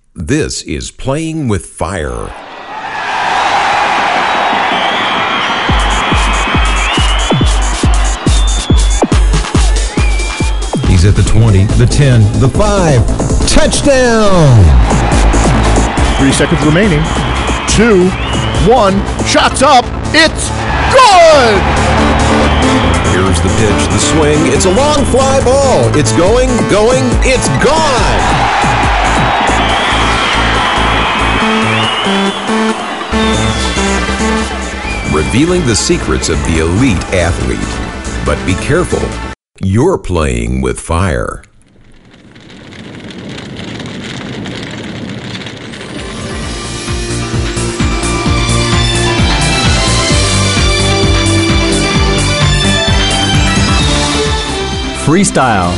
This is Playing with Fire. He's at the 20, the 10, the 5. Touchdown! 3 seconds remaining. 2, 1. Shots up. It's good! Here's the pitch, the swing. It's a long fly ball. It's going, it's gone! Revealing the secrets of the elite athlete. But be careful, you're playing with fire. Freestyle.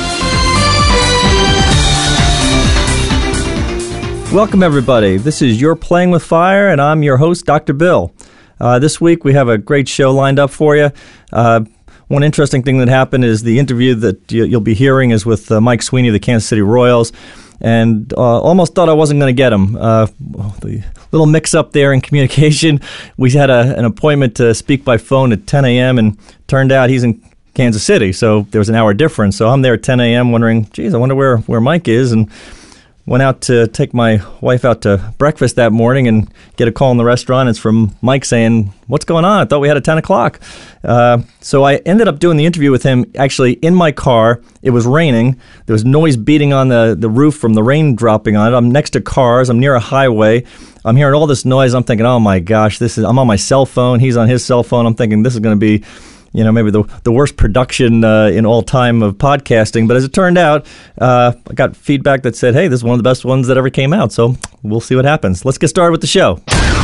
Welcome, everybody. This is You're Playing with Fire, and I'm your host, Dr. Bill. This week, we have a great show lined up for you. One interesting thing that happened is the interview that you'll be hearing is with Mike Sweeney of the Kansas City Royals, and almost thought I wasn't going to get him. The little mix-up there in communication. We had an appointment to speak by phone at 10 a.m., and turned out he's in Kansas City, so there was an hour difference. So I'm there at 10 a.m. wondering, geez, I wonder where Mike is, and went out to take my wife out to breakfast that morning and get a call in the restaurant. It's from Mike saying, what's going on? I thought we had at 10 o'clock. So I ended up doing the interview with him actually in my car. It was raining. There was noise beating on the roof from the rain dropping on it. I'm next to cars. I'm near a highway. I'm hearing all this noise. I'm thinking, oh my gosh, I'm on my cell phone. He's on his cell phone. I'm thinking this is going to be maybe the worst production in all time of podcasting. But as it turned out, I got feedback that said, hey, this is one of the best ones that ever came out. So we'll see what happens. Let's get started with the show.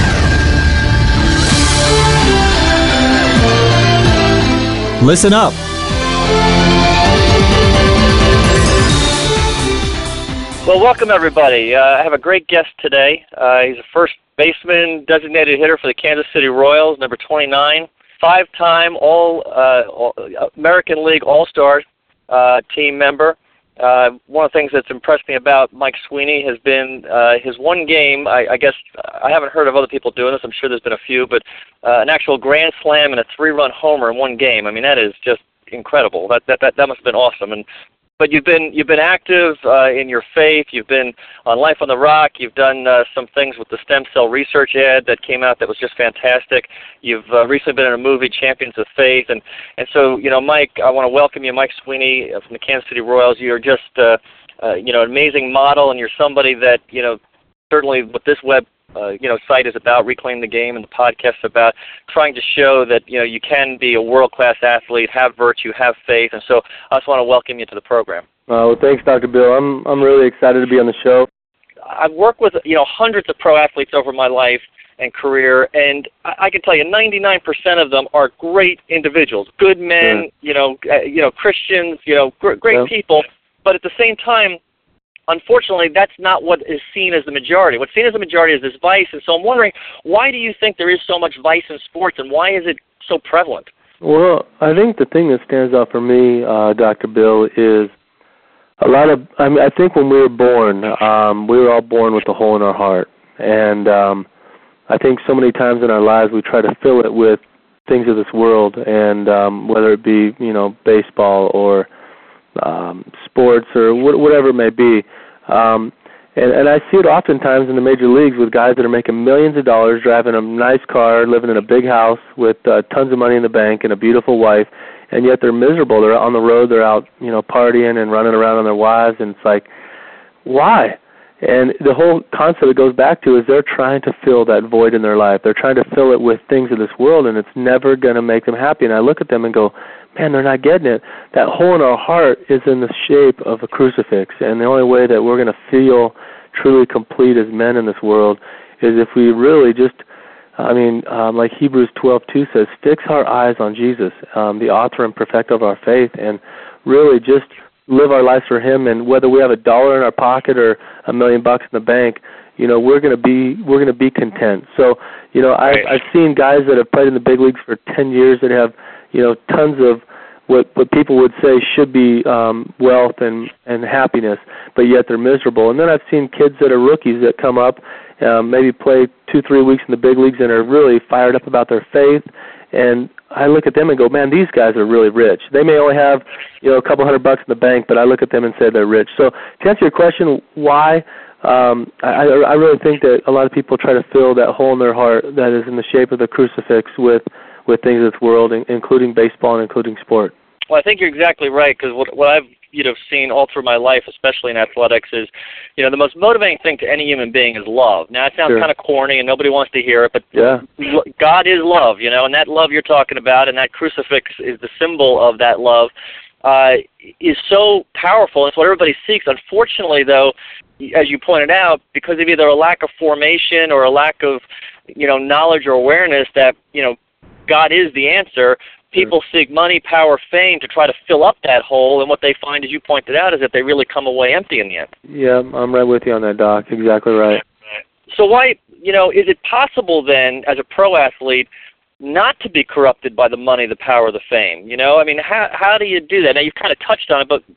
Listen up. Well, welcome, everybody. I have a great guest today. He's a first baseman, designated hitter for the Kansas City Royals, number 29. 5-time American League All-Star team member. One of the things that's impressed me about Mike Sweeney has been his one game. I guess I haven't heard of other people doing this. I'm sure there's been a few, but an actual grand slam and a 3-run homer in one game. I mean, that is just incredible. That must have been awesome. But you've been active in your faith. You've been on Life on the Rock. You've done some things with the stem cell research ad that came out that was just fantastic. You've recently been in a movie, Champions of Faith, and so Mike, I want to welcome you, Mike Sweeney from the Kansas City Royals. You're just an amazing model, and you're somebody that certainly with this web site is about Reclaim the Game, and the podcast about trying to show that you can be a world-class athlete, have virtue, have faith, and so I just want to welcome you to the program. Well, thanks, Dr. Bill. I'm really excited to be on the show. I've worked with hundreds of pro athletes over my life and career, and I can tell you 99% of them are great individuals, good men, sure. Christians, great people, but at the same time, unfortunately, that's not what is seen as the majority. What's seen as the majority is this vice, and so I'm wondering, why do you think there is so much vice in sports, and why is it so prevalent? Well, I think the thing that stands out for me, Dr. Bill, is I think when we were born, we were all born with a hole in our heart, and I think so many times in our lives we try to fill it with things of this world, and whether it be, baseball or sports or whatever it may be. And I see it oftentimes in the major leagues with guys that are making millions of dollars, driving a nice car, living in a big house with tons of money in the bank and a beautiful wife, and yet they're miserable. They're on the road, they're out, partying and running around on their wives, and it's like, why? And the whole concept it goes back to is they're trying to fill that void in their life. They're trying to fill it with things of this world, and it's never going to make them happy. And I look at them and go, man, they're not getting it. That hole in our heart is in the shape of a crucifix, and the only way that we're going to feel truly complete as men in this world is if we really just, like Hebrews 12:2 says, fix our eyes on Jesus, the author and perfecter of our faith, and really just live our lives for Him. And whether we have $1 in our pocket or $1 million in the bank, we're going to be content. So, I've seen guys that have played in the big leagues for 10 years that have, tons of what people would say should be wealth and happiness, but yet they're miserable. And then I've seen kids that are rookies that come up, maybe play 2-3 weeks in the big leagues and are really fired up about their faith. And I look at them and go, man, these guys are really rich. They may only have, a couple $100 in the bank, but I look at them and say they're rich. So to answer your question, why? I really think that a lot of people try to fill that hole in their heart that is in the shape of the crucifix with things of this world, including baseball and including sport. Well, I think you're exactly right, because what I've seen all through my life, especially in athletics, is the most motivating thing to any human being is love. Now, it sounds kind of corny and nobody wants to hear it, but God is love, and that love you're talking about, and that crucifix is the symbol of that love, is so powerful. It's what everybody seeks. Unfortunately, though, as you pointed out, because of either a lack of formation or a lack of knowledge or awareness that God is the answer, people seek money, power, fame to try to fill up that hole, and what they find, as you pointed out, is that they really come away empty in the end. Yeah, I'm right with you on that, Doc. Exactly right. So why, is it possible then, as a pro athlete, not to be corrupted by the money, the power, the fame? I mean, how do you do that? Now, you've kind of touched on it, but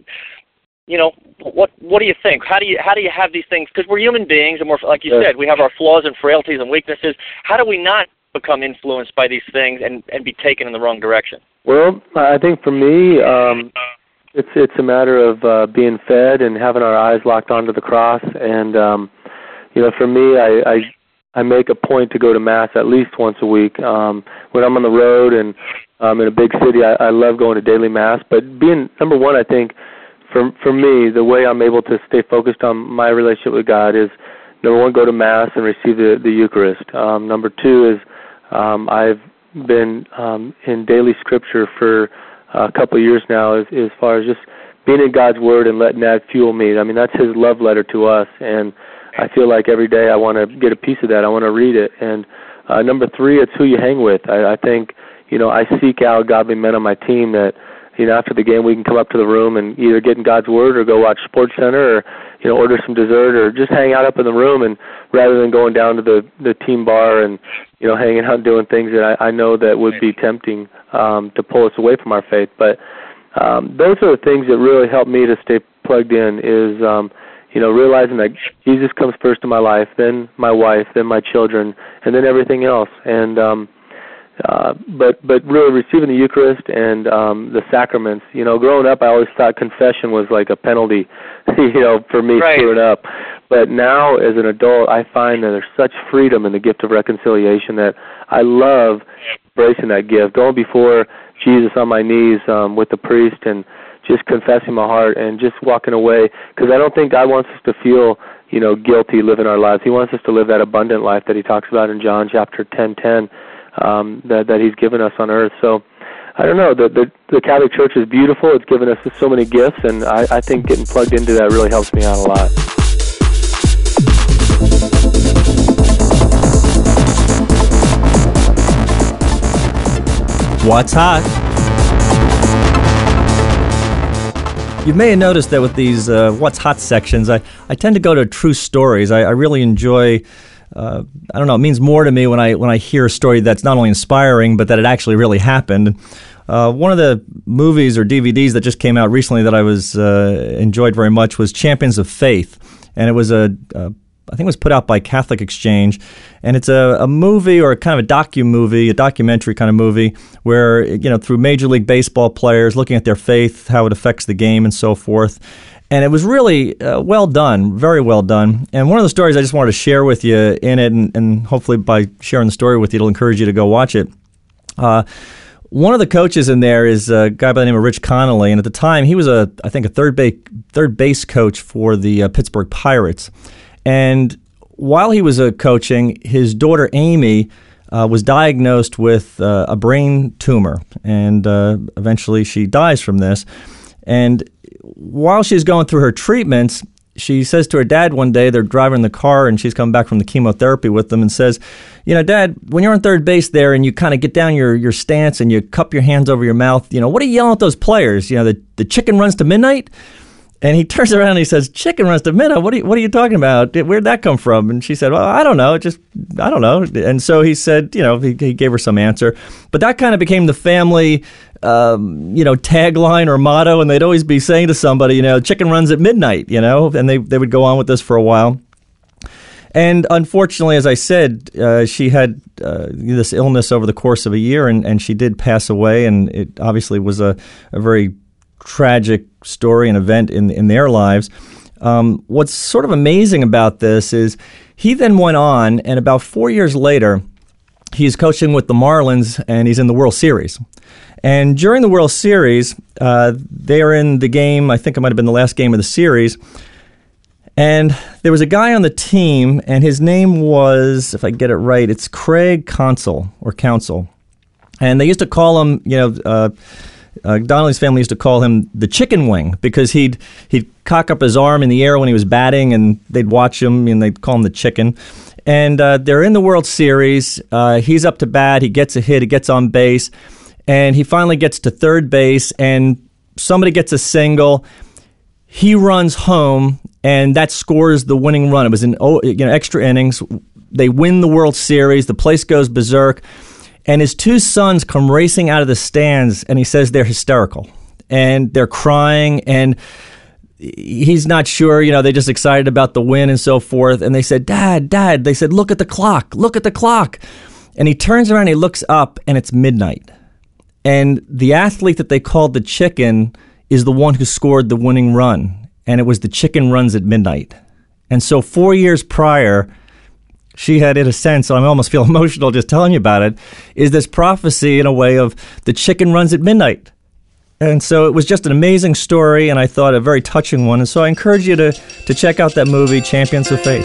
what do you think? How do you have these things? Because we're human beings, and we're, like you said, we have our flaws and frailties and weaknesses. How do we not become influenced by these things and be taken in the wrong direction? Well, I think for me, it's a matter of being fed and having our eyes locked onto the cross. And for me, I make a point to go to Mass at least once a week. When I'm on the road and in a big city, I love going to daily Mass. But being number one, I think for me, the way I'm able to stay focused on my relationship with God is, number one, go to Mass and receive the Eucharist. Number two is I've been in daily Scripture for a couple of years now as far as just being in God's Word and letting that fuel me. I mean, that's His love letter to us, and I feel like every day I want to get a piece of that. I want to read it. And number three, it's who you hang with. I think, I seek out godly men on my team that, after the game we can come up to the room and either get in God's Word or go watch SportsCenter or, order some dessert or just hang out up in the room, and rather than going down to the team bar and, hanging out and doing things that I know that would be tempting to pull us away from our faith. But those are the things that really help me to stay plugged in is, realizing that Jesus comes first in my life, then my wife, then my children, and then everything else. And but really receiving the Eucharist and the sacraments. Growing up, I always thought confession was like a penalty, for me screwing up. But now, as an adult, I find that there's such freedom in the gift of reconciliation that I love embracing that gift, going before Jesus on my knees with the priest and just confessing my heart and just walking away, because I don't think God wants us to feel, guilty living our lives. He wants us to live that abundant life that He talks about in John chapter 10:10. That He's given us on earth. So I don't know, the Catholic Church is beautiful. It's given us so many gifts, and I think getting plugged into that really helps me out a lot. What's hot? You may have noticed that with these What's Hot sections, I tend to go to true stories. I really enjoy I don't know, it means more to me when I hear a story that's not only inspiring, but that it actually really happened. One of the movies or DVDs that just came out recently that I was enjoyed very much was Champions of Faith, and it was I think it was put out by Catholic Exchange, and it's a movie or a kind of a documentary kind of movie where, through Major League Baseball players looking at their faith, how it affects the game and so forth. And it was really well done, very well done. And one of the stories I just wanted to share with you in it, and hopefully by sharing the story with you, it'll encourage you to go watch it. One of the coaches in there is a guy by the name of Rich Connolly, and at the time he was I think a third base coach for the Pittsburgh Pirates. And while he was coaching, his daughter Amy was diagnosed with a brain tumor, and eventually she dies from this. And while she's going through her treatments, she says to her dad one day, they're driving in the car and she's coming back from the chemotherapy with them, and says, Dad, when you're on third base there and you kind of get down your stance and you cup your hands over your mouth, what are you yelling at those players? The chicken runs to midnight? And he turns around and he says, chicken runs to midnight? What are you talking about? Where'd that come from? And she said, well, I don't know. I don't know. And so he said, he gave her some answer. But that kind of became the family tagline or motto, and they'd always be saying to somebody, chicken runs at midnight, and they would go on with this for a while. And unfortunately, as I said, she had this illness over the course of a year, and she did pass away, and it obviously was a very tragic story and event in their lives. What's sort of amazing about this is he then went on, and about 4 years later, he's coaching with the Marlins, and he's in the World Series. And during the World Series, they are in the game, I think it might have been the last game of the series, and there was a guy on the team, and his name was, if I get it right, it's Craig Counsell. And they used to call him, Donnelly's family used to call him the chicken wing because he'd cock up his arm in the air when he was batting, and they'd watch him, and they'd call him the chicken. And they're in the World Series. He's up to bat. He gets a hit. He gets on base. And he finally gets to third base, and somebody gets a single. He runs home, and that scores the winning run. It was in extra innings. They win the World Series. The place goes berserk. And his two sons come racing out of the stands, and he says they're hysterical. And they're crying, and he's not sure. They're just excited about the win and so forth. And they said, Dad, they said, look at the clock. And he turns around, he looks up, and it's midnight. And the athlete that they called the chicken is the one who scored the winning run. And it was the chicken runs at midnight. And so 4 years prior, she had, in a sense, I almost feel emotional just telling you about it, is this prophecy in a way of the chicken runs at midnight. And so it was just an amazing story, and I thought a very touching one. And so I encourage you to check out that movie, Champions of Faith.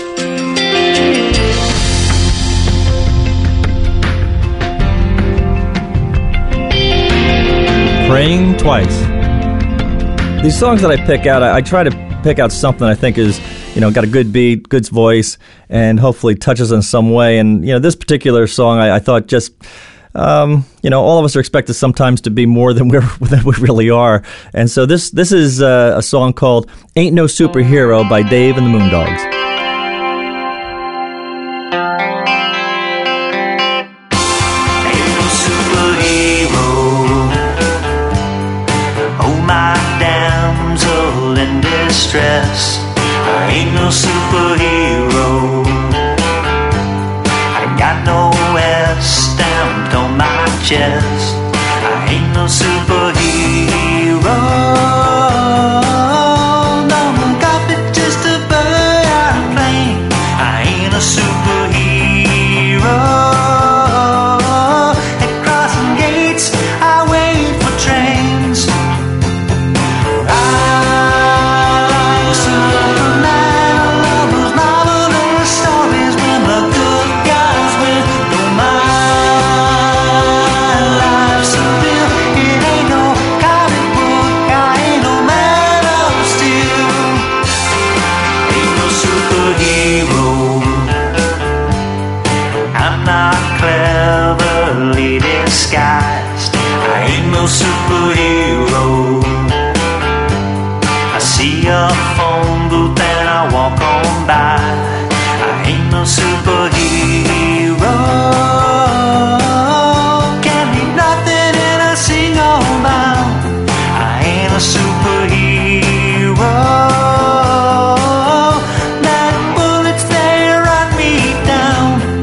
Praying Twice. These songs that I pick out, I try to pick out something I think is, got a good beat, good voice, and hopefully touches in some way. And, this particular song, I thought just, all of us are expected sometimes to be more than we really are. And so this is a song called Ain't No Superhero by Dave and the Moondogs. I ain't no superhero. I got no S stamped on my chest. I ain't no superhero. No, got me just a bird plane. I ain't a superhero. At crossing gates, I wait for trains. Superhero. I see a phone booth and I walk on by. I ain't no superhero. Can't be nothing in a single bound. I ain't a superhero. That bullets, they run me down.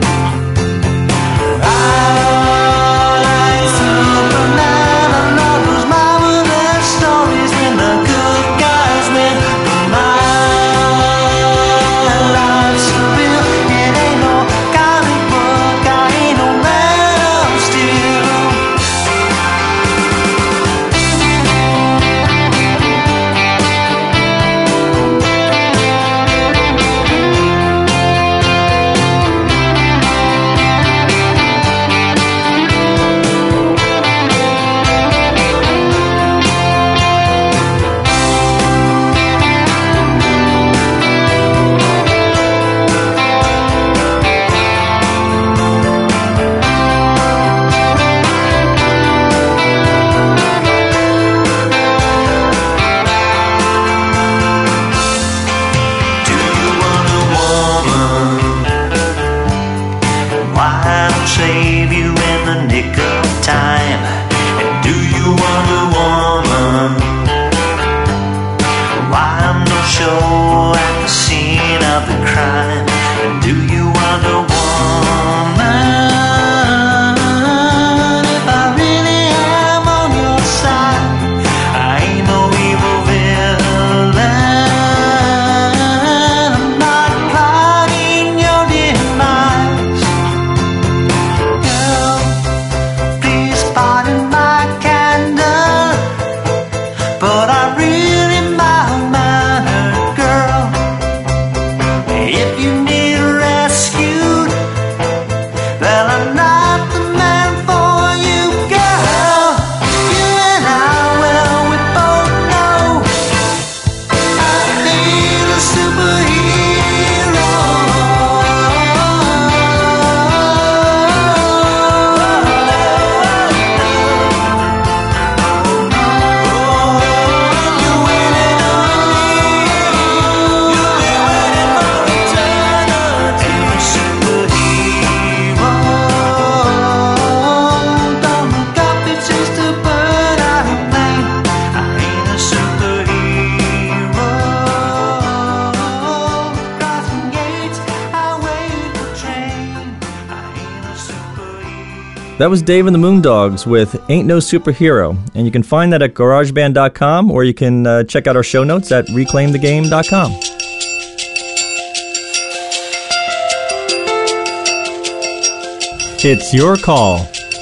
That was Dave and the Moondogs with Ain't No Superhero. And you can find that at GarageBand.com, or you can check out our show notes at ReclaimTheGame.com. It's your call.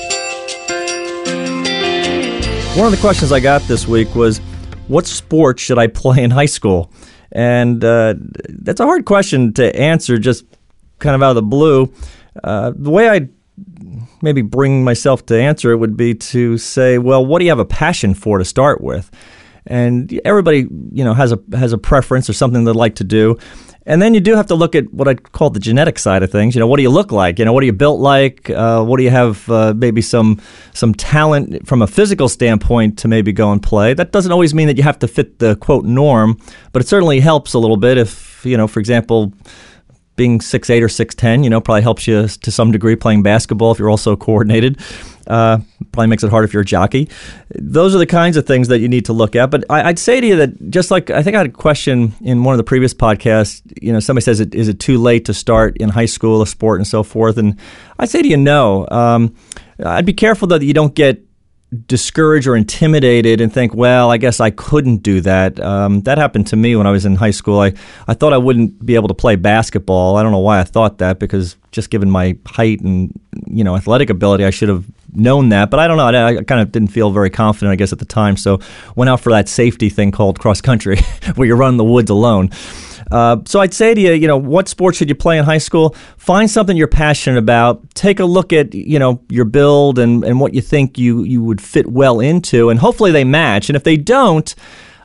One of the questions I got this week was, what sport should I play in high school? And that's a hard question to answer just kind of out of the blue. The way I maybe bring myself to answer it would be to say, well, what do you have a passion for to start with? And everybody, has a preference or something they'd like to do. And then you do have to look at what I'd call the genetic side of things. What do you look like? What are you built like? What do you have maybe some talent from a physical standpoint to maybe go and play? That doesn't always mean that you have to fit the, quote, norm, but it certainly helps a little bit if, for example, being 6'8" or 6'10", probably helps you to some degree playing basketball if you're also coordinated. Probably makes it hard if you're a jockey. Those are the kinds of things that you need to look at. But I'd say to you that just like I think I had a question in one of the previous podcasts, somebody says, is it too late to start in high school a sport and so forth? And I'd say to you, no. I'd be careful, though, that you don't get discouraged or intimidated and think, well, I guess I couldn't do that. That happened to me when I was in high school. I thought I wouldn't be able to play basketball. I don't know why I thought that, because just given my height and athletic ability, I should have known that. But I don't know. I kind of didn't feel very confident, I guess, at the time. So went out for that safety thing called cross country, where you run in the woods alone. So I'd say to you, what sport should you play in high school? Find something you're passionate about. Take a look at, your build and what you think you would fit well into, and hopefully they match. And if they don't,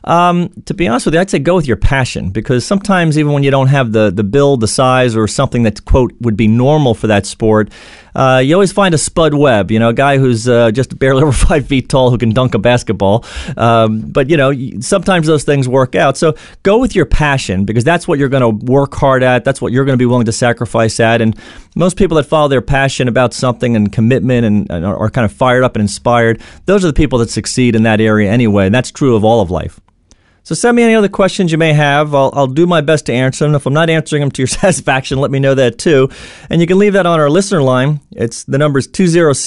to be honest with you, I'd say go with your passion, because sometimes even when you don't have the build, the size, or something that, quote, would be normal for that sport, you always find a Spud Webb, a guy who's just barely over 5 feet tall who can dunk a basketball. But, sometimes those things work out. So go with your passion, because that's what you're going to work hard at. That's what you're going to be willing to sacrifice at. And most people that follow their passion about something and commitment and are kind of fired up and inspired, those are the people that succeed in that area anyway. And that's true of all of life. So send me any other questions you may have. I'll do my best to answer them. If I'm not answering them to your satisfaction, let me know that too. And you can leave that on our listener line. The number is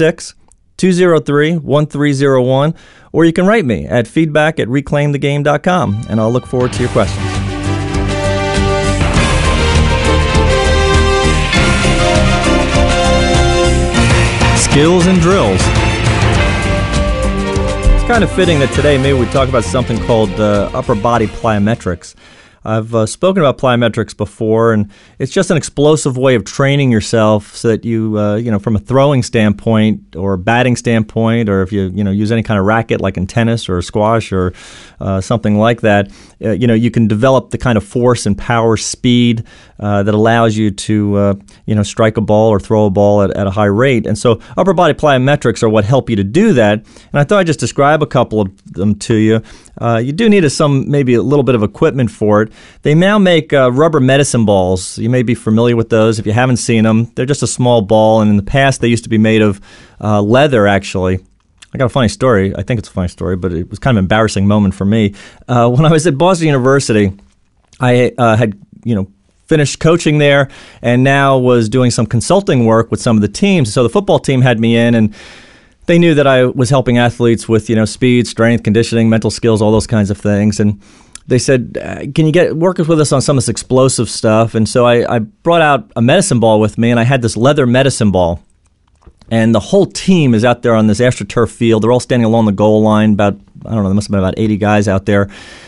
206-203-1301. Or you can write me at feedback@reclaimthegame.com, and I'll look forward to your questions. Skills and drills. Kind of fitting that today maybe we talk about something called upper body plyometrics. I've spoken about plyometrics before, and it's just an explosive way of training yourself so that you, from a throwing standpoint or batting standpoint, or if you, use any kind of racket like in tennis or squash or something like that, you can develop the kind of force and power, speed that allows you to, strike a ball or throw a ball at a high rate. And so upper body plyometrics are what help you to do that. And I thought I'd just describe a couple of them to you. You do need maybe a little bit of equipment for it. They now make rubber medicine balls. You may be familiar with those. If you haven't seen them, they're just a small ball, and in the past they used to be made of leather, actually. I got a funny story. I think it's a funny story, but it was kind of an embarrassing moment for me. When I was at Boston University, I had, finished coaching there and now was doing some consulting work with some of the teams. So the football team had me in, and they knew that I was helping athletes with, speed, strength, conditioning, mental skills, all those kinds of things. And they said, can you work with us on some of this explosive stuff? And so I brought out a medicine ball with me, and I had this leather medicine ball. And the whole team is out there on this AstroTurf field. They're all standing along the goal line, there must have been about 80 guys out there.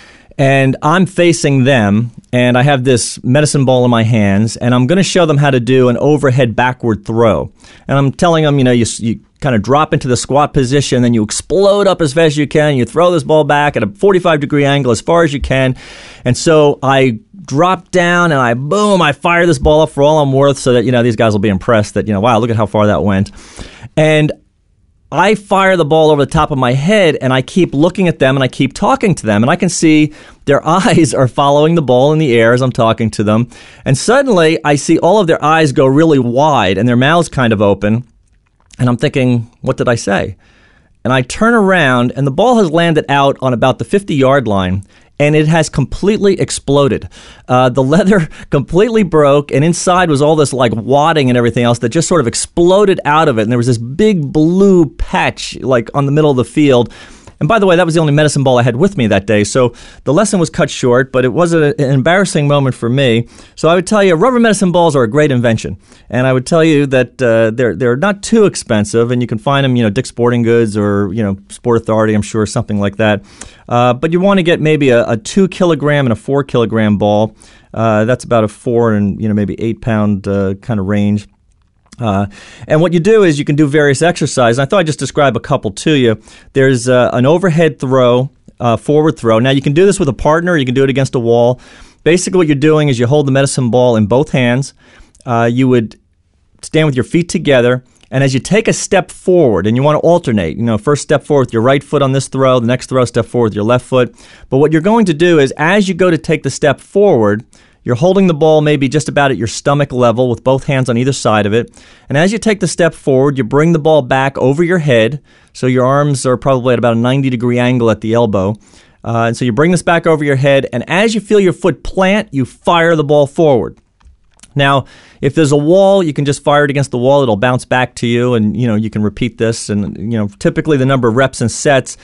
And I'm facing them, and I have this medicine ball in my hands, and I'm going to show them how to do an overhead backward throw. And I'm telling them, you kind of drop into the squat position, then you explode up as fast as you can, you throw this ball back at a 45-degree angle as far as you can. And so I drop down, and I fire this ball up for all I'm worth so that, these guys will be impressed that, wow, look at how far that went. And I fire the ball over the top of my head, and I keep looking at them, and I keep talking to them, and I can see their eyes are following the ball in the air as I'm talking to them. And suddenly, I see all of their eyes go really wide, and their mouths kind of open, and I'm thinking, what did I say? And I turn around, and the ball has landed out on about the 50-yard line, and it has completely exploded. The leather completely broke, and inside was all this like wadding and everything else that just sort of exploded out of it, and there was this big blue patch like on the middle of the field. And by the way, that was the only medicine ball I had with me that day, so the lesson was cut short, but it was an embarrassing moment for me. So I would tell you, rubber medicine balls are a great invention, and I would tell you that they're not too expensive, and you can find them, Dick's Sporting Goods or, Sport Authority, I'm sure, something like that. But you want to get maybe a 2 kilogram and a 4 kilogram ball. That's about a 4 and, maybe 8 pound kind of range. And what you do is you can do various exercises. I thought I'd just describe a couple to you. There's an overhead throw, forward throw. Now, you can do this with a partner, or you can do it against a wall. Basically, what you're doing is you hold the medicine ball in both hands. You would stand with your feet together, and as you take a step forward, and you want to alternate, first step forward with your right foot on this throw, the next throw, step forward with your left foot. But what you're going to do is, as you go to take the step forward, you're holding the ball maybe just about at your stomach level with both hands on either side of it. And as you take the step forward, you bring the ball back over your head. So your arms are probably at about a 90-degree angle at the elbow. And so you bring this back over your head. And as you feel your foot plant, you fire the ball forward. Now, if there's a wall, you can just fire it against the wall. It'll bounce back to you, and you can repeat this. And typically the number of reps and sets,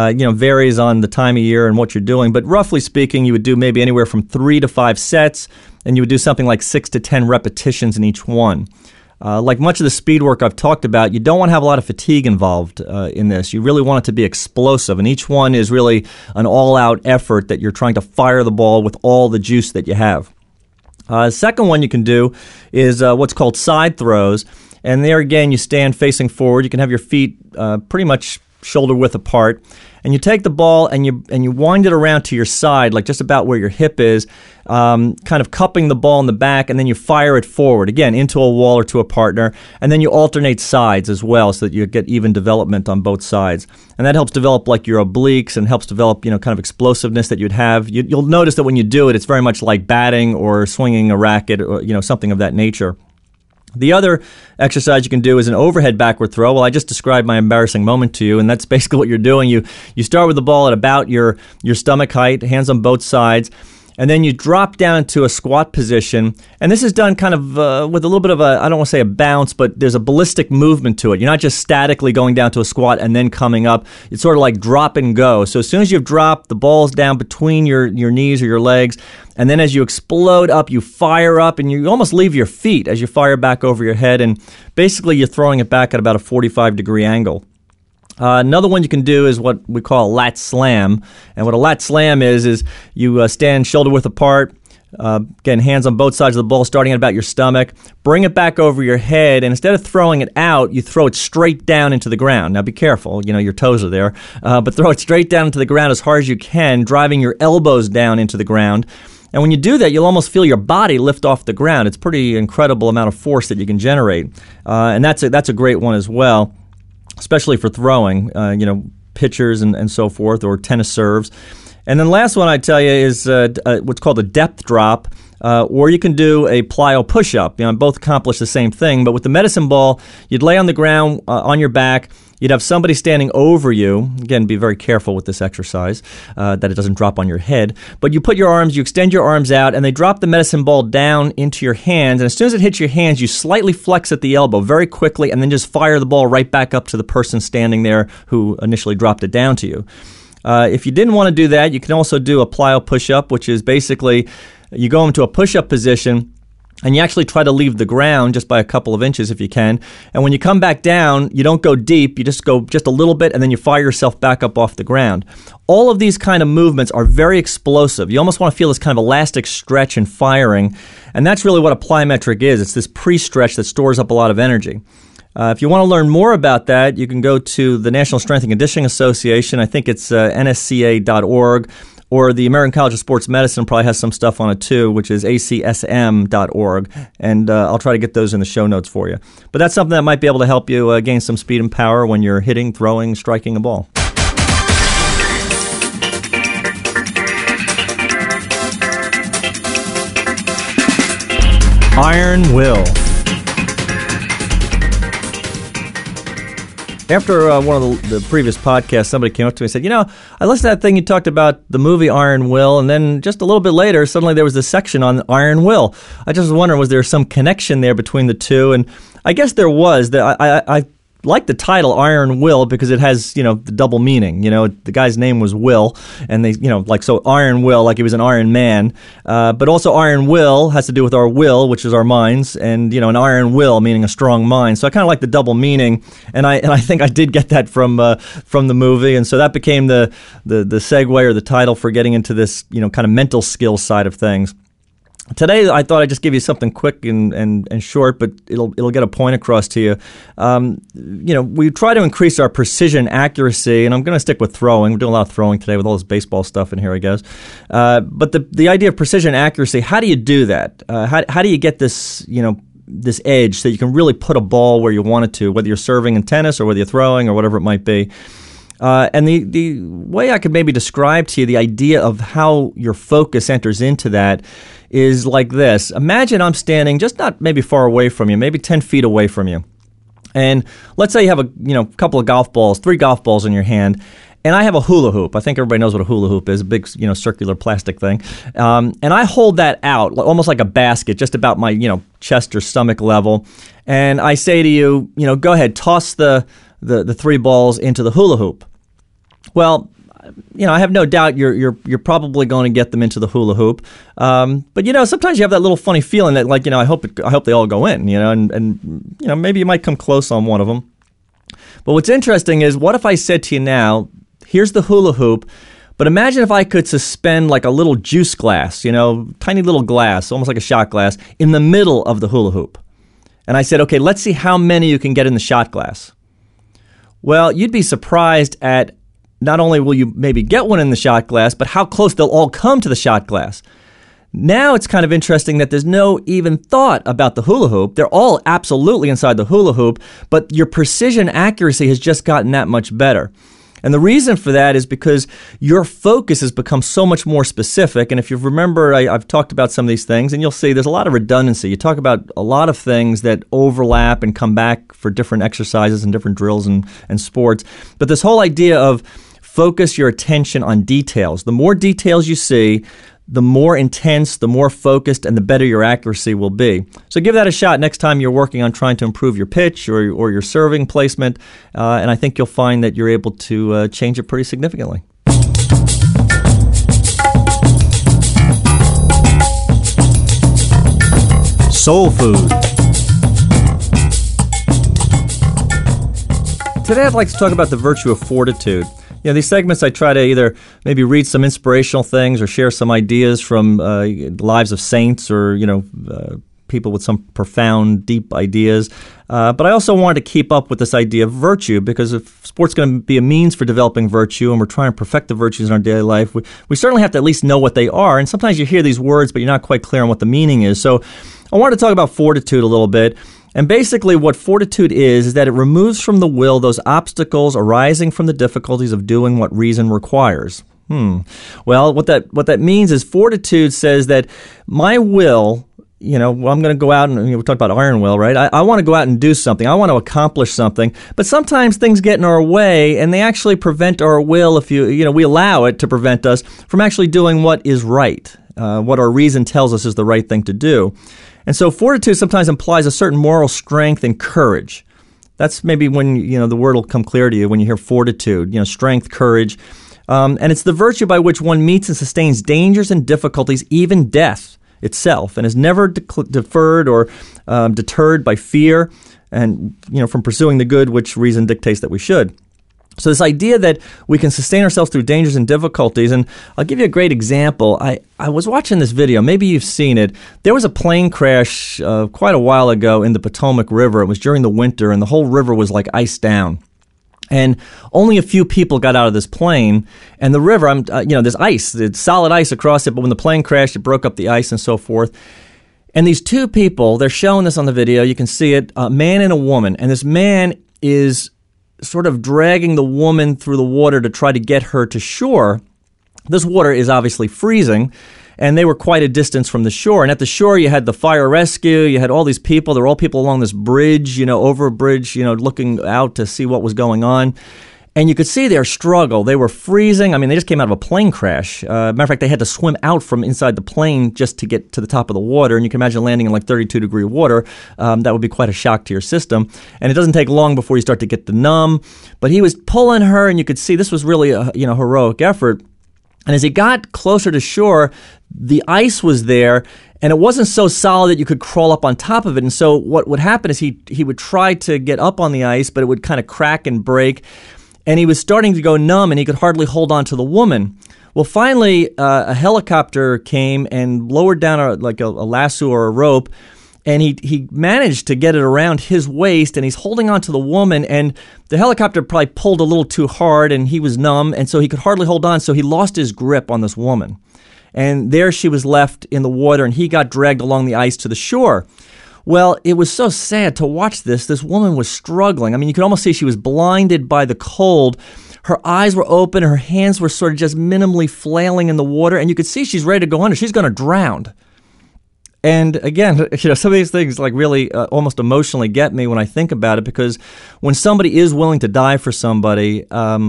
varies on the time of year and what you're doing. But roughly speaking, you would do maybe anywhere from 3 to 5 sets, and you would do something like 6 to 10 repetitions in each one. Like much of the speed work I've talked about, you don't want to have a lot of fatigue involved in this. You really want it to be explosive, and each one is really an all-out effort that you're trying to fire the ball with all the juice that you have. Second one you can do is what's called side throws. And there again, you stand facing forward. You can have your feet pretty much shoulder width apart. And you take the ball and you wind it around to your side, like just about where your hip is, kind of cupping the ball in the back, and then you fire it forward, again, into a wall or to a partner. And then you alternate sides as well so that you get even development on both sides. And that helps develop like your obliques and helps develop, kind of explosiveness that you'd have. You'll notice that when you do it, it's very much like batting or swinging a racket or, something of that nature. The other exercise you can do is an overhead backward throw. Well, I just described my embarrassing moment to you, and that's basically what you're doing. You start with the ball at about your stomach height, hands on both sides, and then you drop down into a squat position. And this is done kind of with a little bit of a, I don't want to say a bounce, but there's a ballistic movement to it. You're not just statically going down to a squat and then coming up. It's sort of like drop and go. So as soon as you've dropped, the ball's down between your knees or your legs. And then as you explode up, you fire up, and you almost leave your feet as you fire back over your head. And basically, you're throwing it back at about a 45-degree angle. Another one you can do is what we call a lat slam. And what a lat slam is you stand shoulder width apart, again, hands on both sides of the ball, starting at about your stomach. Bring it back over your head, and instead of throwing it out, you throw it straight down into the ground. Now, be careful. Your toes are there. But throw it straight down into the ground as hard as you can, driving your elbows down into the ground. And when you do that, you'll almost feel your body lift off the ground. It's a pretty incredible amount of force that you can generate. And that's a great one as well, especially for throwing, pitchers and so forth, or tennis serves. And then last one I tell you is what's called a depth drop, or you can do a plyo push-up. Both accomplish the same thing, but with the medicine ball, you'd lay on the ground on your back. You'd have somebody standing over you. Again, be very careful with this exercise, that it doesn't drop on your head. But you you extend your arms out, and they drop the medicine ball down into your hands. And as soon as it hits your hands, you slightly flex at the elbow very quickly, and then just fire the ball right back up to the person standing there who initially dropped it down to you. If you didn't want to do that, you can also do a plyo push-up, which is basically you go into a push-up position, and you actually try to leave the ground just by a couple of inches if you can. And when you come back down, you don't go deep. You just go just a little bit, and then you fire yourself back up off the ground. All of these kind of movements are very explosive. You almost want to feel this kind of elastic stretch and firing. And that's really what a plyometric is. It's this pre-stretch that stores up a lot of energy. If you want to learn more about that, you can go to the National Strength and Conditioning Association. I think it's nsca.org. Or the American College of Sports Medicine probably has some stuff on it too, which is acsm.org. And I'll try to get those in the show notes for you. But that's something that might be able to help you gain some speed and power when you're hitting, throwing, striking a ball. Iron Will. After one of the previous podcasts, somebody came up to me and said, I listened to that thing you talked about, the movie Iron Will, and then just a little bit later, suddenly there was this section on Iron Will. I just was wondering, was there some connection there between the two? And I guess there was. I like the title Iron Will because it has, the double meaning. The guy's name was Will, and they, so Iron Will, like he was an Iron Man. But also Iron Will has to do with our will, which is our minds, and, an Iron Will meaning a strong mind. So I kind of like the double meaning, and I think I did get that from the movie, and so that became the segue or the title for getting into this, kind of mental skills side of things. Today, I thought I'd just give you something quick and short, but it'll get a point across to you. We try to increase our precision accuracy, and I'm going to stick with throwing. We're doing a lot of throwing today with all this baseball stuff in here, I guess. But the idea of precision accuracy, how do you do that? How do you get this, this edge so you can really put a ball where you want it to, whether you're serving in tennis or whether you're throwing or whatever it might be? And the way I could maybe describe to you the idea of how your focus enters into that is like this. Imagine I'm standing just not maybe far away from you, maybe 10 feet away from you. And let's say you have a couple of golf balls, 3 golf balls in your hand, and I have a hula hoop. I think everybody knows what a hula hoop is, a big circular plastic thing. And I hold that out almost like a basket, just about my chest or stomach level. And I say to you, go ahead, toss the 3 balls into the hula hoop. Well, I have no doubt you're probably going to get them into the hula hoop. But sometimes you have that little funny feeling that I hope they all go in. And maybe you might come close on one of them. But what's interesting is, what if I said to you now, here's the hula hoop, but imagine if I could suspend like a little juice glass, tiny little glass, almost like a shot glass, in the middle of the hula hoop. And I said, okay, let's see how many you can get in the shot glass. Well, you'd be surprised at not only will you maybe get one in the shot glass, but how close they'll all come to the shot glass. Now it's kind of interesting that there's no even thought about the hula hoop. They're all absolutely inside the hula hoop, but your precision accuracy has just gotten that much better. And the reason for that is because your focus has become so much more specific. And if you remember, I've talked about some of these things, and you'll see there's a lot of redundancy. You talk about a lot of things that overlap and come back for different exercises and different drills and sports. But this whole idea of focus your attention on details. The more details you see, the more intense, the more focused, and the better your accuracy will be. So give that a shot next time you're working on trying to improve your pitch or your serving placement, and I think you'll find that you're able to change it pretty significantly. Soul food. Today I'd like to talk about the virtue of fortitude. These segments I try to either maybe read some inspirational things or share some ideas from the lives of saints or, people with some profound, deep ideas. But I also wanted to keep up with this idea of virtue, because if sport's going to be a means for developing virtue and we're trying to perfect the virtues in our daily life, we certainly have to at least know what they are. And sometimes you hear these words, but you're not quite clear on what the meaning is. So I wanted to talk about fortitude a little bit. And basically what fortitude is that it removes from the will those obstacles arising from the difficulties of doing what reason requires. Well, what that means is fortitude says that my will, I'm going to go out and we talked about iron will, right? I want to go out and do something. I want to accomplish something. But sometimes things get in our way, and they actually prevent our will if we allow it to prevent us from actually doing what is right, what our reason tells us is the right thing to do. And so fortitude sometimes implies a certain moral strength and courage. That's maybe when, the word will come clear to you when you hear fortitude, strength, courage. And it's the virtue by which one meets and sustains dangers and difficulties, even death itself, and is never deferred or deterred by fear and, from pursuing the good which reason dictates that we should. So this idea that we can sustain ourselves through dangers and difficulties, and I'll give you a great example. I was watching this video. Maybe you've seen it. There was a plane crash quite a while ago in the Potomac River. It was during the winter, and the whole river was like iced down. And only a few people got out of this plane. And the river, there's ice, it's solid ice across it, but when the plane crashed, it broke up the ice and so forth. And these 2 people, they're showing this on the video. You can see it, a man and a woman. And this man is sort of dragging the woman through the water to try to get her to shore. This water is obviously freezing, and they were quite a distance from the shore. And at the shore, you had the fire rescue, you had all these people. There were all people along this bridge, over a bridge, looking out to see what was going on. And you could see their struggle. They were freezing. I mean, they just came out of a plane crash. Matter of fact, they had to swim out from inside the plane just to get to the top of the water. And you can imagine landing in like 32-degree water. That would be quite a shock to your system. And it doesn't take long before you start to get the numb. But he was pulling her, and you could see this was really a heroic effort. And as he got closer to shore, the ice was there, and it wasn't so solid that you could crawl up on top of it. And so what would happen is he would try to get up on the ice, but it would kind of crack and break. And he was starting to go numb, and he could hardly hold on to the woman. Well, finally, a helicopter came and lowered down a lasso or a rope, and he managed to get it around his waist, and he's holding on to the woman, and the helicopter probably pulled a little too hard, and he was numb, and so he could hardly hold on, so he lost his grip on this woman. And there she was left in the water, and he got dragged along the ice to the shore. Well, it was so sad to watch this. This woman was struggling. I mean, you could almost see she was blinded by the cold. Her eyes were open. Her hands were sort of just minimally flailing in the water. And you could see she's ready to go under. She's going to drown. And again, some of these things like really almost emotionally get me when I think about it, because when somebody is willing to die for somebody,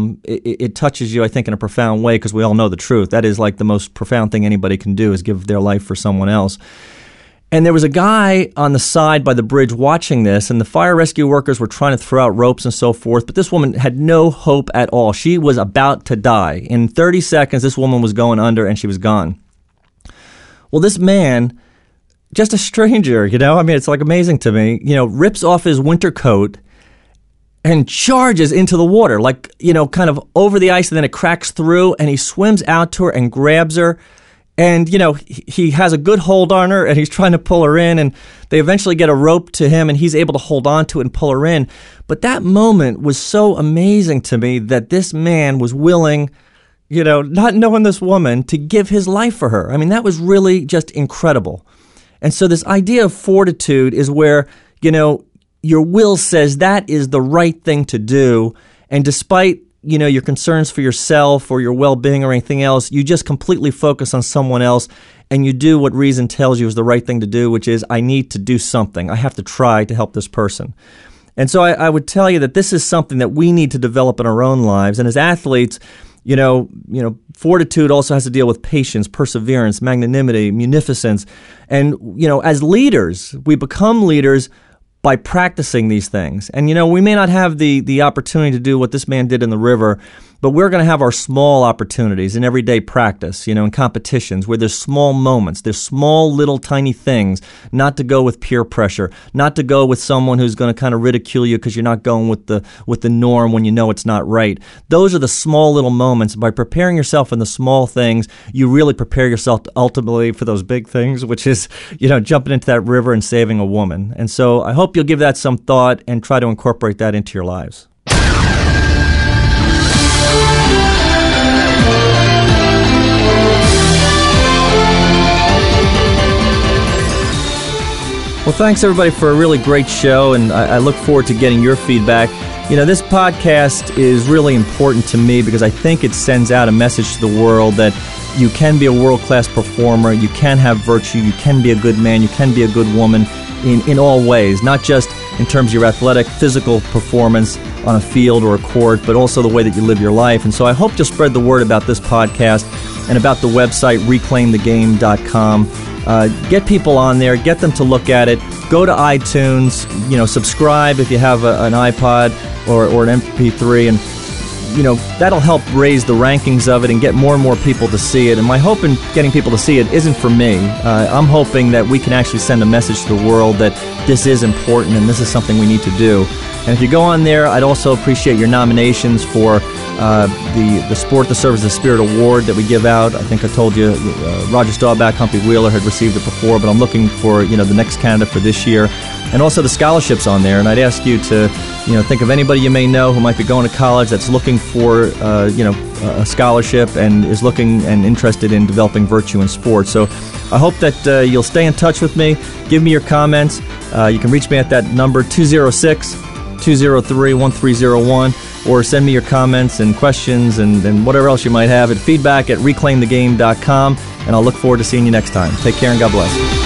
it touches you, I think, in a profound way, because we all know the truth. That is like the most profound thing anybody can do, is give their life for someone else. And there was a guy on the side by the bridge watching this, and the fire rescue workers were trying to throw out ropes and so forth, but this woman had no hope at all. She was about to die. In 30 seconds, this woman was going under, and she was gone. Well, this man, just a stranger, I mean, it's like amazing to me, rips off his winter coat and charges into the water, like, kind of over the ice, and then it cracks through, and he swims out to her and grabs her. And, he has a good hold on her, and he's trying to pull her in, and they eventually get a rope to him, and he's able to hold on to it and pull her in. But that moment was so amazing to me, that this man was willing, not knowing this woman, to give his life for her. I mean, that was really just incredible. And so this idea of fortitude is where, your will says that is the right thing to do, and despite your concerns for yourself or your well-being or anything else, you just completely focus on someone else, and you do what reason tells you is the right thing to do, which is, I need to do something. I have to try to help this person. And so I would tell you that this is something that we need to develop in our own lives. And as athletes, fortitude also has to deal with patience, perseverance, magnanimity, munificence. And, as leaders, we become leaders by practicing these things. And, we may not have the opportunity to do what this man did in the river, but we're going to have our small opportunities in everyday practice, in competitions where there's small moments, there's small little tiny things, not to go with peer pressure, not to go with someone who's going to kind of ridicule you because you're not going with the norm when you know it's not right. Those are the small little moments. By preparing yourself in the small things, you really prepare yourself ultimately for those big things, which is, jumping into that river and saving a woman. And so I hope you'll give that some thought and try to incorporate that into your lives. Well, thanks, everybody, for a really great show, and I look forward to getting your feedback. This podcast is really important to me because I think it sends out a message to the world that you can be a world-class performer, you can have virtue, you can be a good man, you can be a good woman in all ways, not just in terms of your athletic, physical performance on a field or a court, but also the way that you live your life. And so I hope you'll spread the word about this podcast and about the website, reclaimthegame.com. Get people on there, get them to look at it, go to iTunes, subscribe if you have an iPod or an MP3, and that'll help raise the rankings of it and get more and more people to see it. And my hope in getting people to see it isn't for me. I'm hoping that we can actually send a message to the world that this is important and this is something we need to do. And if you go on there, I'd also appreciate your nominations for the Sport the Service the Spirit Award that we give out. I think I told you Roger Staubach, Humphrey Wheeler had received it before, but I'm looking for the next candidate for this year. And also the scholarships on there. And I'd ask you to think of anybody you may know who might be going to college that's looking for a scholarship and is looking and interested in developing virtue in sports. So I hope that you'll stay in touch with me. Give me your comments. You can reach me at that number 206-203-1301, or send me your comments and questions and whatever else you might have at feedback@reclaimthegame.com. and I'll look forward to seeing you next time. Take care and God bless.